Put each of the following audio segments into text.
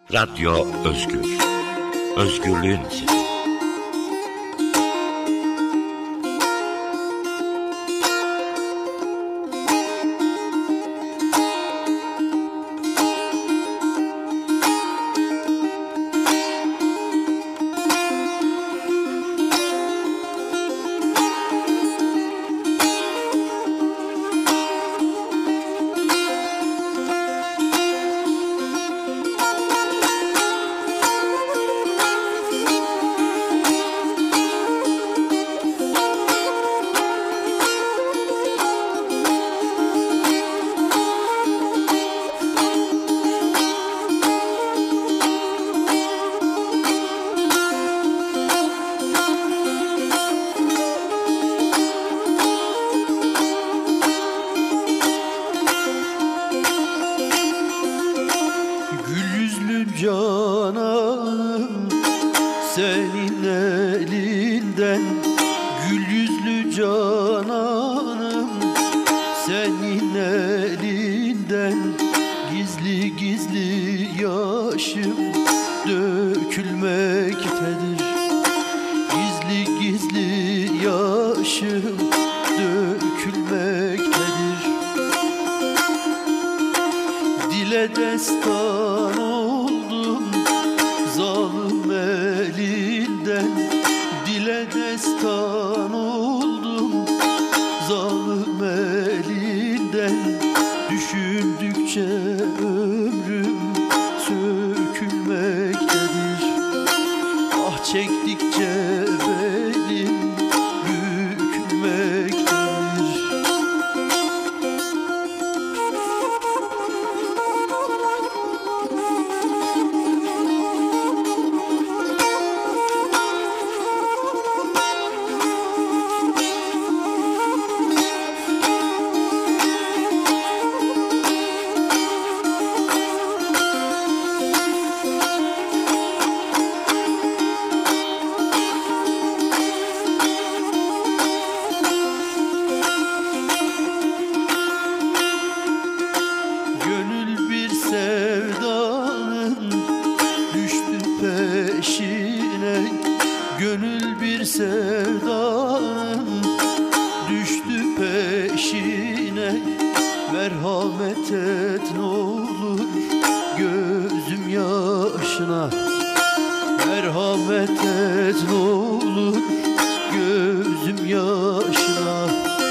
Radyo Özgür. Özgürlüğün sesi. Cananım senin elinden, gül yüzlü cananım senin elinden, gizli gizli yaşım dökülmektedir. Gizli gizli yaşım dökülmektedir. Dile destan oldum zalim elinden, dile destan oldum zalim elinden. Düşündükçe ömrüm sökülmektedir. Ah çektikçe belim bükülmektedir. Gönül bir sevdanın düştü peşine. Merhamet et n'olur gözüm yaşına. Merhamet et n'olur gözüm yaşına.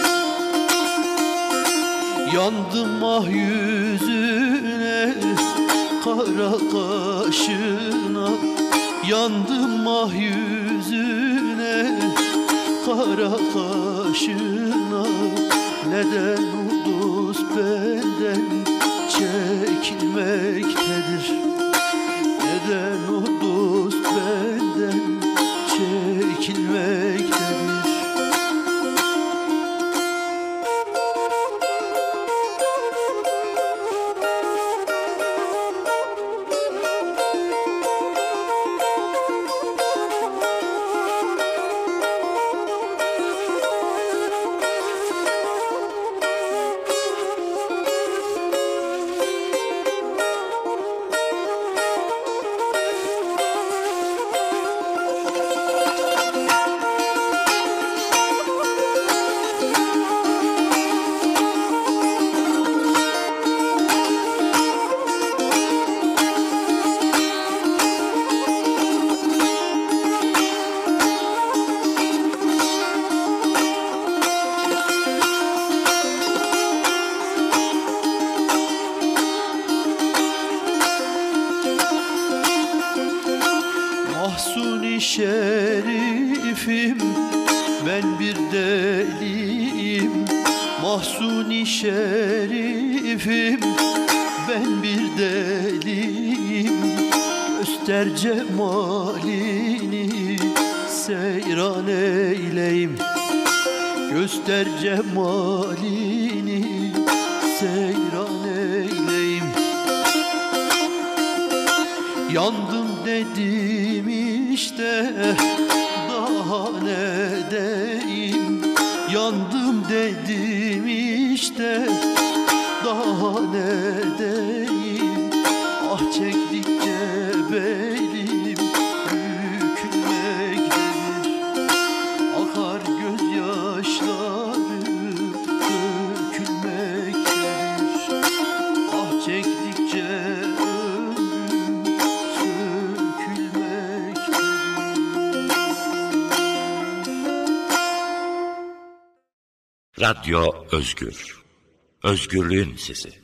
Yandım ah yüzüne, kara kaşına. Yandım ah yüzüne, kara kaşına. Neden o dost benden çekilmektedir? Neden o dost benden çekilmektedir? Mahsuni şerifim, ben bir deliyim. Mahsuni şerifim, ben bir deliyim. Göster cemalini, seyran eyleyim. Göster cemalini, seyran eyleyim. Yandım dedim işte, daha ne deyim? Yandım dedim işte, daha ne deyim? Ah çektikçe Radyo Özgür. Özgürlüğün sesi.